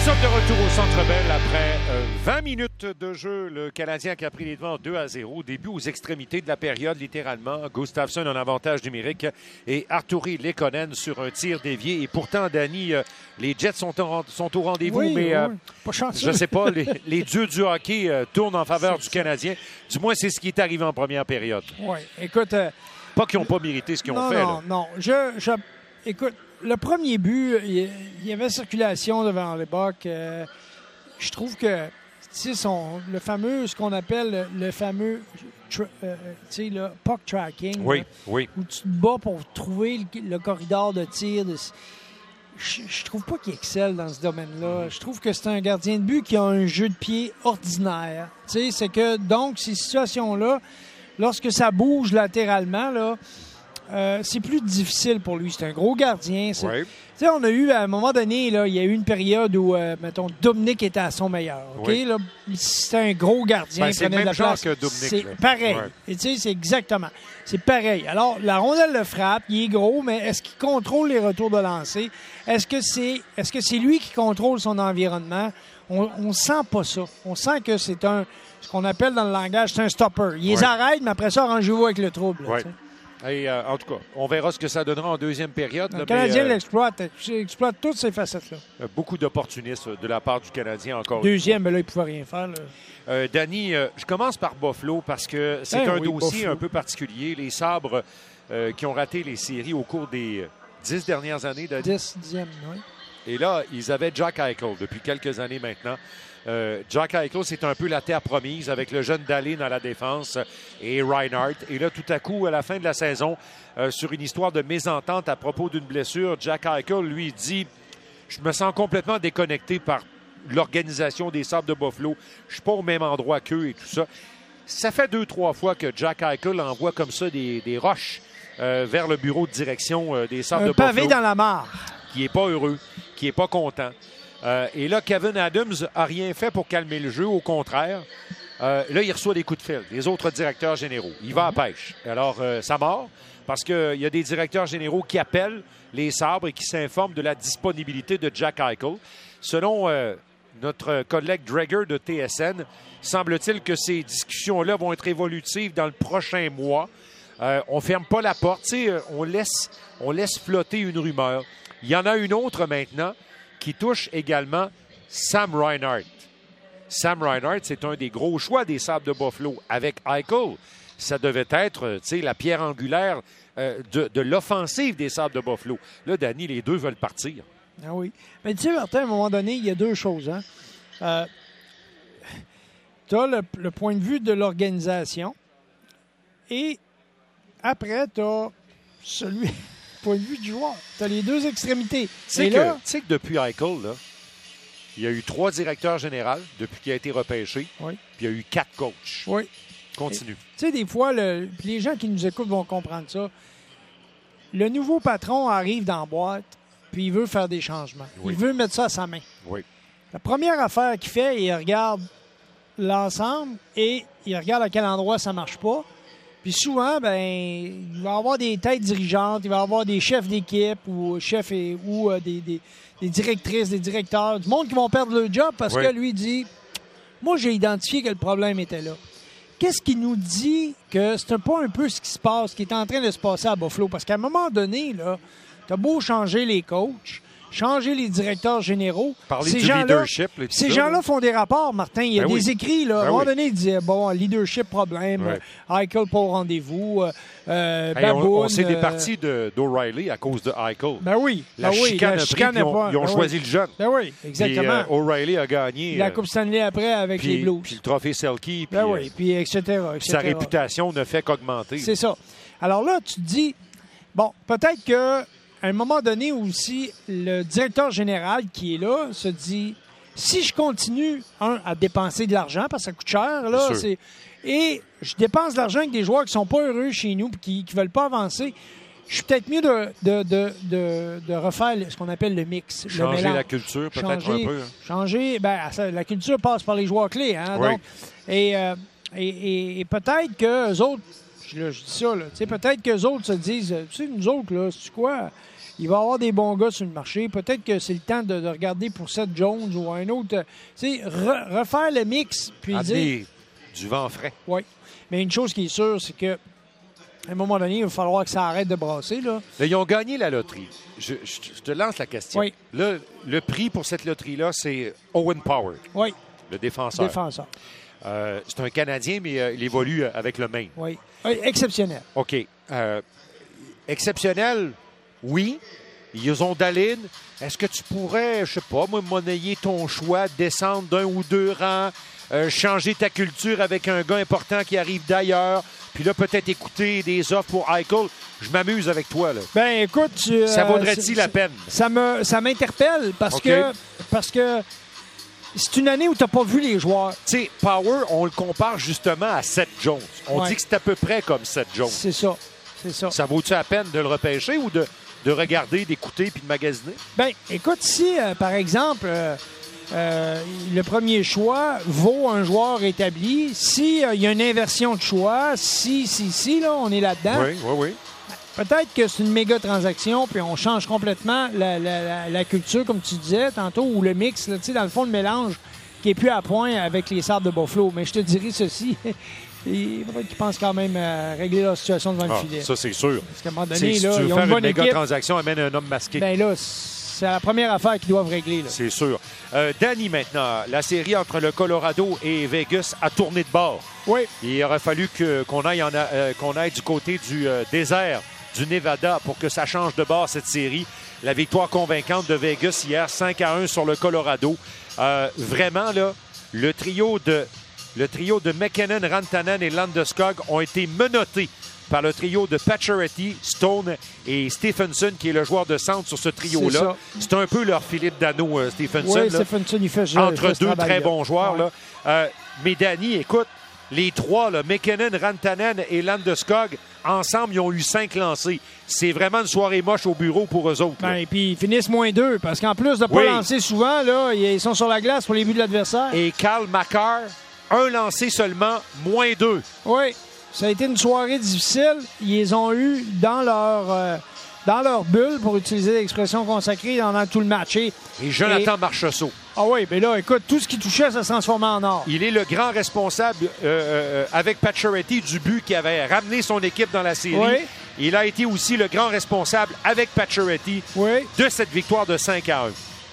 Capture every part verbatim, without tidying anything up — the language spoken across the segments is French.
sommes de retour au Centre Bell après euh, vingt minutes de jeu. Le Canadien qui a pris les devants deux à zéro. Début aux extrémités de la période, littéralement. Gustafsson en avantage numérique et Artturi Lekonen sur un tir dévié. Et pourtant, Danny, euh, les Jets sont, en, sont au rendez-vous, oui, mais euh, oui. Pas chanceux. Je ne sais pas, les, les dieux du hockey euh, tournent en faveur du Canadien. Du moins, c'est ce qui est arrivé en première période. Oui, écoute... Euh, pas qu'ils n'ont pas mérité ce qu'ils non, ont fait. Non, là. non, je, je... Écoute, le premier but, il y avait circulation devant le Buck. Euh, je trouve que, tu sais, le fameux, ce qu'on appelle le, le fameux, tra- euh, tu sais, le puck tracking. Oui, là, oui. où tu te bats pour trouver le, le corridor de tir. De, je, je trouve pas qu'il excelle dans ce domaine-là. Je trouve que c'est un gardien de but qui a un jeu de pied ordinaire. Tu sais, c'est que, donc, ces situations-là, lorsque ça bouge latéralement, là, Euh, c'est plus difficile pour lui. C'est un gros gardien. Oui. Tu sais, on a eu, à un moment donné, là, il y a eu une période où, euh, mettons, Dominic était à son meilleur. OK? Oui. Là, c'était un gros gardien. Ben, il c'est le prenait de même la genre place. que Dominic. C'est là. pareil. Ouais. Et tu sais, c'est exactement. C'est pareil. Alors, la rondelle le frappe. Il est gros, mais est-ce qu'il contrôle les retours de lancer? Est-ce que c'est, est-ce que c'est lui qui contrôle son environnement? On, on sent pas ça. On sent que c'est un, ce qu'on appelle dans le langage, c'est un stopper. Il les Ouais. arrête, mais après ça, arrangez-vous avec le trouble. Ouais. Tu sais. Et, euh, en tout cas, on verra ce que ça donnera en deuxième période. Le là, Canadien mais, euh, l'exploite. Il exploite toutes ces facettes-là. beaucoup d'opportunisme de la part du Canadien encore. Deuxième, mais là, il ne pouvait rien faire. Là. Euh, Danny, euh, je commence par Buffalo parce que c'est Ben un oui, dossier Buffalo. un peu particulier. Les Sabres euh, qui ont raté les séries au cours des dix dernières années, Danny. dix, dixième, oui. Et là, ils avaient Jack Eichel depuis quelques années maintenant. Euh, Jack Eichel, c'est un peu la terre promise avec le jeune Dahlin à la défense et Reinhardt. Et là, tout à coup, à la fin de la saison, euh, sur une histoire de mésentente à propos d'une blessure, Jack Eichel, lui, dit « Je me sens complètement déconnecté par l'organisation des Sabres de Buffalo. Je suis pas au même endroit qu'eux et tout ça. » Ça fait deux, trois fois que Jack Eichel envoie comme ça des, des roches euh, vers le bureau de direction euh, des Sabres Un de pavé Buffalo. dans la mare. Qui n'est pas heureux, qui n'est pas content. Euh, et là, Kevin Adams n'a rien fait pour calmer le jeu. Au contraire, euh, là, il reçoit des coups de fil des autres directeurs généraux. Il va à pêche. Alors, euh, ça mord parce qu'il y a des directeurs généraux qui appellent les Sabres et qui s'informent de la disponibilité de Jack Eichel. Selon euh, notre collègue Dreger de T S N, semble-t-il que ces discussions-là vont être évolutives dans le prochain mois. Euh, on ne ferme pas la porte. Tu sais, on laisse, on laisse flotter une rumeur. Il y en a une autre maintenant qui touche également Sam Reinhardt. Sam Reinhardt, c'est un des gros choix des Sabres de Buffalo. Avec Eichel, ça devait être, tu sais, la pierre angulaire euh, de, de l'offensive des Sabres de Buffalo. Là, Danny, les deux veulent partir. Ah oui. Mais tu sais, Martin, à un moment donné, il y a deux choses. Hein? Euh, tu as le, le point de vue de l'organisation et après, tu as celui... point de vue du joueur. Tu as les deux extrémités. Tu sais que, là, tu sais que depuis Eichel, là, il y a eu trois directeurs généraux depuis qu'il a été repêché. Oui. Puis il y a eu quatre coachs. Oui. Continue. Tu sais, des fois, le, les gens qui nous écoutent vont comprendre ça. Le nouveau patron arrive dans la boîte, puis il veut faire des changements. Oui. Il veut mettre ça à sa main. Oui. La première affaire qu'il fait, il regarde l'ensemble et il regarde à quel endroit ça ne marche pas. Puis souvent, ben, il va y avoir des têtes dirigeantes, il va y avoir des chefs d'équipe ou chefs et, ou euh, des, des, des directrices, des directeurs, du monde qui vont perdre leur job parce oui. que lui dit « Moi, j'ai identifié que le problème était là. » Qu'est-ce qui nous dit que c'est pas un peu ce qui se passe, ce qui est en train de se passer à Buffalo? Parce qu'à un moment donné, là, t'as beau changer les coachs, changer les directeurs généraux. Parler ces du gens-là, leadership. Là, ces ça, gens-là là. font des rapports, Martin. Il y a Ben des oui. écrits. Là. Ben à un moment oui. donné, ils disaient, bon, leadership problème, Ouais. euh, Eichel pas au rendez-vous, euh, euh, Hey, on, Baboon, on s'est euh, départi de- d'O'Reilly à cause de Eichel. Ben oui. La ben oui, chicane la a pris, chicane puis ils ont, pas. ils ont Ben choisi oui. le jeune. Ben oui, exactement. Puis, euh, O'Reilly a gagné. la euh, Coupe Stanley après avec puis, les Blues. Puis le trophée Selkie. Puis, Ben euh, oui, puis et cetera, et sa cetera. réputation ne fait qu'augmenter. C'est ça. Alors là, tu te dis, bon, peut-être qu'à un moment donné aussi, le directeur général qui est là se dit, si je continue, un, à dépenser de l'argent, parce que ça coûte cher, là, Bien sûr. c'est, et je dépense de l'argent avec des joueurs qui sont pas heureux chez nous et qui ne veulent pas avancer, je suis peut-être mieux de, de, de, de, de refaire le- ce qu'on appelle le mix. Changer le mélange. la culture, peut-être Changer- un peu. hein. Changer, ben, ça, la culture passe par les joueurs clés. Hein, Oui. donc, et, euh, et, et, et peut-être qu'eux autres, je, là, je dis ça, là. Tu sais, peut-être qu'eux autres se disent, tu sais, nous autres, là, c'est quoi? Il va y avoir des bons gars sur le marché. Peut-être que c'est le temps de, de regarder pour Seth Jones ou un autre. Tu sais, re, refaire le mix, puis Amener dire... du vent frais. Oui. Mais une chose qui est sûre, c'est que à un moment donné, il va falloir que ça arrête de brasser. Là. Là, ils ont gagné la loterie. Je, je, je te lance la question. Oui. Là, le prix pour cette loterie-là, c'est Owen Power, Oui. le défenseur. Défenseur. Euh, c'est un Canadien, mais euh, il évolue avec le Maine. Oui. oui. Exceptionnel. OK. Euh, exceptionnel, oui. Ils ont Dahlin. Est-ce que tu pourrais, je sais pas, moi, monnayer ton choix, descendre d'un ou deux rangs, euh, changer ta culture avec un gars important qui arrive d'ailleurs, puis là, peut-être écouter des offres pour Eichel? Je m'amuse avec toi, là. Ben, écoute... Tu, ça euh, vaudrait-il la peine? Ça me, ça m'interpelle parce okay. que... Parce que c'est une année où tu n'as pas vu les joueurs. Tu sais, Power, on le compare justement à Seth Jones. On ouais. dit que c'est à peu près comme Seth Jones. C'est ça. C'est ça. Ça vaut-tu la peine de le repêcher ou de, de regarder, d'écouter puis de magasiner? Bien, écoute, si, euh, par exemple, euh, euh, le premier choix vaut un joueur établi, s'il euh, y a une inversion de choix, si, si, si, là, on est là-dedans. Oui, oui, oui. Peut-être que c'est une méga transaction, puis on change complètement la, la, la, la culture, comme tu disais tantôt, ou le mix, là, dans le fond, le mélange qui est plus à point avec les Sabres de Buffalo. Mais je te dirais ceci, il faudrait qu'ils pensent quand même à régler leur situation devant ah, le filet. Ça, c'est sûr. Parce qu'à un moment donné, si là, tu veux ils ont faire une une, bonne méga équipe. transaction, amène un homme masqué. Ben là, c'est la première affaire qu'ils doivent régler. Là. C'est sûr. Euh, Danny, maintenant, la série entre le Colorado et Vegas a tourné de bord. Oui. Il aurait fallu que, qu'on, aille en, euh, qu'on aille du côté du euh, désert du Nevada pour que ça change de bord, cette série. La victoire convaincante de Vegas hier, cinq à un sur le Colorado. Euh, vraiment, là, le trio de, le trio de McKinnon, Rantanen et Landeskog ont été menottés par le trio de Pacioretty, Stone et Stephenson, qui est le joueur de centre sur ce trio-là. C'est, c'est un peu leur Philippe Dano, euh, Stephenson. Oui, Stephenson, il fait Entre il fait deux très là. bons joueurs. Ouais. Là. Euh, mais Danny, écoute, les trois, là, McKinnon, Rantanen et Landeskog, ensemble, ils ont eu cinq lancés. C'est vraiment une soirée moche au bureau pour eux autres. Ben, et puis ils finissent moins deux, parce qu'en plus de ne pas oui. lancer souvent, là, ils sont sur la glace pour les buts de l'adversaire. Et Carl Makar, un lancé seulement, moins deux. Oui, ça a été une soirée difficile. Ils les ont eu dans leur, euh, dans leur bulle, pour utiliser l'expression consacrée, dans tout le match. Et, et Jonathan et... Marchessault. Ah oui, mais là, écoute, tout ce qui touchait, ça se transformait en or. Il est le grand responsable, euh, euh, avec Pacioretty, du but qui avait ramené son équipe dans la série. Oui. Il a été aussi le grand responsable, avec Pacioretty, oui. de cette victoire de cinq à un.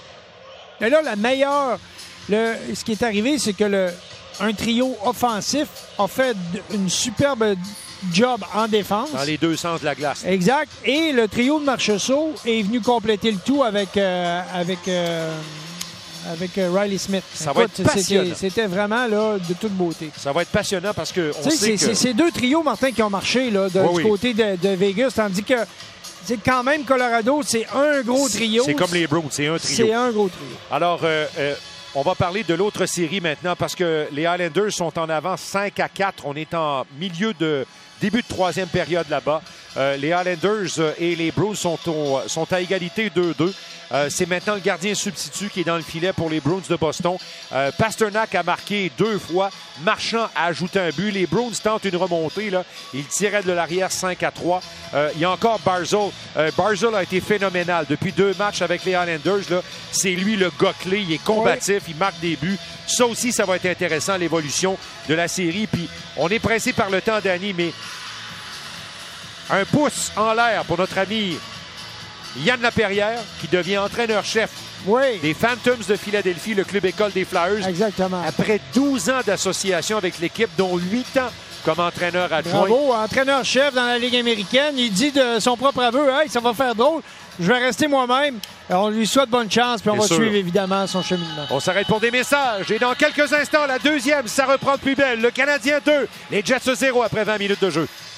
Et là, la meilleure... Le, ce qui est arrivé, c'est que le, un trio offensif a fait une superbe job en défense. Dans les deux sens de la glace. Exact. Et le trio de Marchessault est venu compléter le tout avec... Euh, avec euh, avec euh, Riley Smith. Ça Écoute, va être passionnant. C'était, c'était vraiment là, de toute beauté. Ça va être passionnant parce que on sait sait c'est, que... c'est ces deux trios, Martin, qui ont marché là, de, oui, du oui. côté de, de Vegas, tandis que c'est quand même Colorado, c'est un gros trio. C'est comme les Bruins, c'est un trio. C'est un gros trio. Alors, euh, euh, on va parler de l'autre série maintenant parce que les Islanders sont en avance cinq à quatre. On est en milieu de début de troisième période là-bas. Euh, les Islanders et les Bruins sont, au, sont à égalité deux deux. Euh, c'est maintenant le gardien substitut qui est dans le filet pour les Bruins de Boston. Euh, Pasternak a marqué deux fois. Marchand a ajouté un but. Les Bruins tentent une remontée. Là. Ils tiraient de l'arrière cinq à trois. Euh, il y a encore Barzal. Euh, Barzal a été phénoménal. Depuis deux matchs avec les Islanders, là, c'est lui le gars clé. Il est combatif. Oui. Il marque des buts. Ça aussi, ça va être intéressant, l'évolution de la série. Puis, on est pressé par le temps, Danny, mais un pouce en l'air pour notre ami Yann Laperrière, qui devient entraîneur-chef oui. des Phantoms de Philadelphie, le club école des Flyers. Exactement. Après douze ans d'association avec l'équipe, dont huit ans comme entraîneur adjoint. Bravo, entraîneur-chef dans la Ligue américaine. Il dit de son propre aveu, hey, ça va faire drôle. Je vais rester moi-même. Alors, on lui souhaite bonne chance, puis on Bien va sûr. suivre évidemment son cheminement. On s'arrête pour des messages. Et dans quelques instants, la deuxième, ça reprend de plus belle. Le Canadien deux, les Jets zéro après vingt minutes de jeu.